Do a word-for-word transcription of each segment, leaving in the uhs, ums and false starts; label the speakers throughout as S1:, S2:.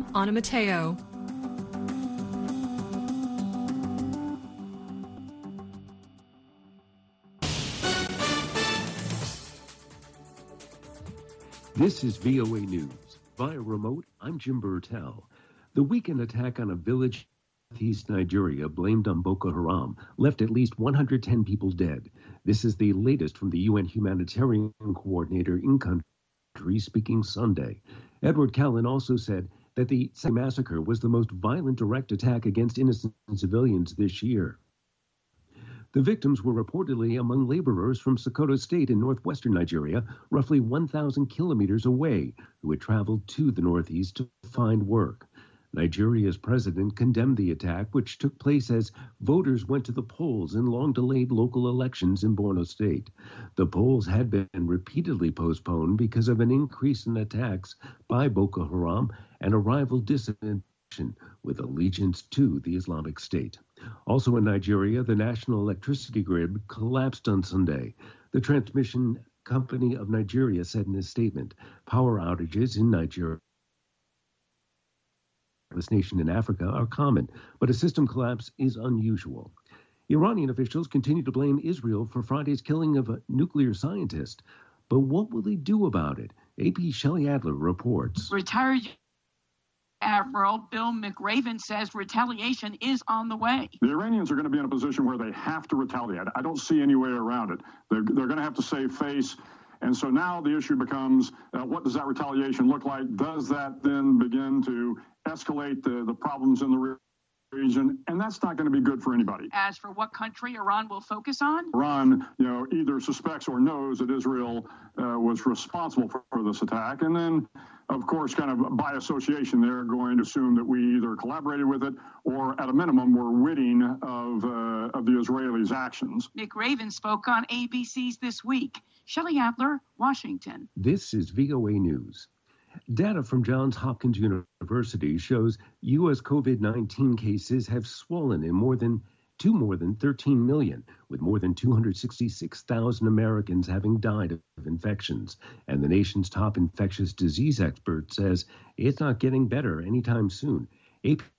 S1: Anna Matteo.
S2: This is V O A News. Via remote, I'm Jim Burtell. The weekend attack on a village in East Nigeria blamed on Boko Haram left at least one hundred ten people dead. This is the latest from the U N humanitarian coordinator in country speaking Sunday. Edward Callan also said that the massacre was the most violent direct attack against innocent civilians this year. The victims were reportedly among laborers from Sokoto State in northwestern Nigeria, roughly one thousand kilometers away, who had traveled to the northeast to find work. Nigeria's president condemned the attack, which took place as voters went to the polls in long-delayed local elections in Borno State. The polls had been repeatedly postponed because of an increase in attacks by Boko Haram and a rival dissident with allegiance to the Islamic State. Also in Nigeria, the national electricity grid collapsed on Sunday. The Transmission Company of Nigeria said in a statement, power outages in Nigeria, this nation in Africa, are common, but a system collapse is unusual. Iranian officials continue to blame Israel for Friday's killing of a nuclear scientist. But what will they do about it? A P Shelley Adler reports.
S3: Retired Admiral Bill McRaven says retaliation is on the way.
S4: The Iranians are going to be in a position where they have to retaliate. I don't see any way around it. They're, they're going to have to save face. And so now the issue becomes, uh, what does that retaliation look like? Does that then begin to escalate the, the problems in the re- region? And that's not going to be good for anybody.
S3: As for what country Iran will focus on?
S4: Iran, you know, either suspects or knows that Israel uh, was responsible for, for this attack. And then, of course, kind of by association, they're going to assume that we either collaborated with it or, at a minimum, were witting of, uh, of the Israelis' actions.
S3: McRaven spoke on A B C's This Week. Shelley Adler, Washington.
S2: This is V O A News. Data from Johns Hopkins University shows U S COVID nineteen cases have swollen in more than to more than thirteen million, with more than two hundred sixty-six thousand Americans having died of infections. And the nation's top infectious disease expert says it's not getting better anytime soon. A P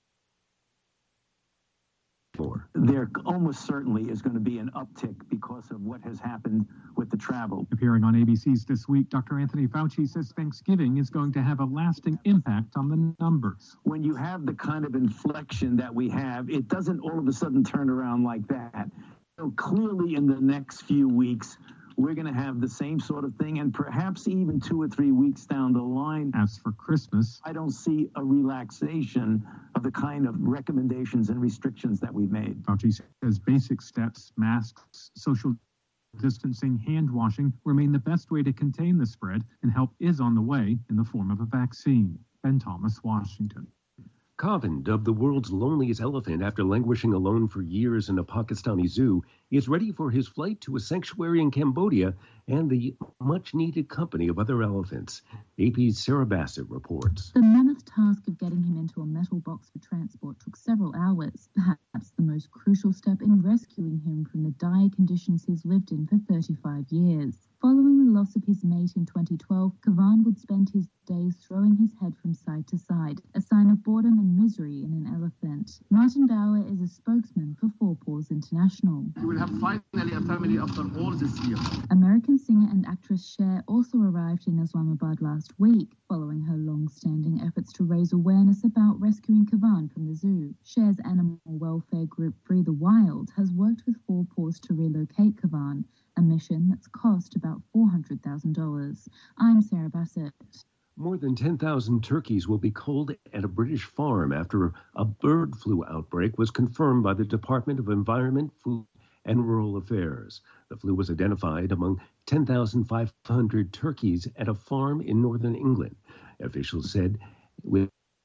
S5: There almost certainly is going to be an uptick because of what has happened with the travel.
S6: Appearing on A B C's This Week, Doctor Anthony Fauci says Thanksgiving is going to have a lasting impact on the numbers.
S5: When you have the kind of inflection that we have, it doesn't all of a sudden turn around like that. So clearly in the next few weeks, we're going to have the same sort of thing, and perhaps even two or three weeks down the line.
S6: As for Christmas,
S5: I don't see a relaxation of the kind of recommendations and restrictions that we've made.
S6: Fauci says basic steps, masks, social distancing, hand washing remain the best way to contain the spread, and help is on the way in the form of a vaccine. Ben Thomas, Washington.
S2: Kavin, dubbed the world's loneliest elephant after languishing alone for years in a Pakistani zoo, is ready for his flight to a sanctuary in Cambodia and the much-needed company of other elephants. A P's Sarah Bassett reports.
S7: The mammoth task of getting him into a metal box for transport took several hours, perhaps the most crucial step in rescuing him from the dire conditions he's lived in for thirty-five years. Following the loss of his mate in twenty twelve, Kavan would spend his days throwing his head from side to side, a sign of boredom and misery in an elephant. Martin Bauer is a spokesman for Four Paws International.
S8: We will have finally a family after all this year.
S7: American singer and actress Cher also arrived in Islamabad last week, following her long-standing efforts to raise awareness about rescuing Kavan from the zoo. Cher's animal welfare group Free the Wild has worked with Four Paws to relocate Kavan, a mission that's cost about four hundred thousand dollars. I'm Sarah Bassett.
S2: More than ten thousand turkeys will be culled at a British farm after a bird flu outbreak was confirmed by the Department of Environment, Food and Rural Affairs. The flu was identified among ten thousand five hundred turkeys at a farm in northern England. Officials said with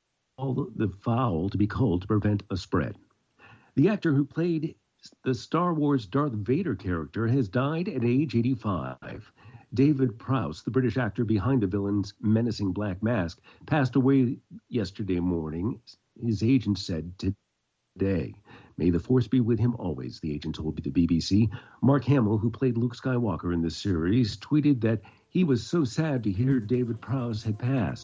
S2: all the fowl to be culled to prevent a spread. The actor who played the Star Wars Darth Vader character has died at age eighty-five. David Prowse, the British actor behind the villain's menacing black mask, passed away yesterday morning, his agent said today. May the force be with him always, the agent told the B B C. Mark Hamill, who played Luke Skywalker in the series, tweeted that he was so sad to hear David Prowse had passed.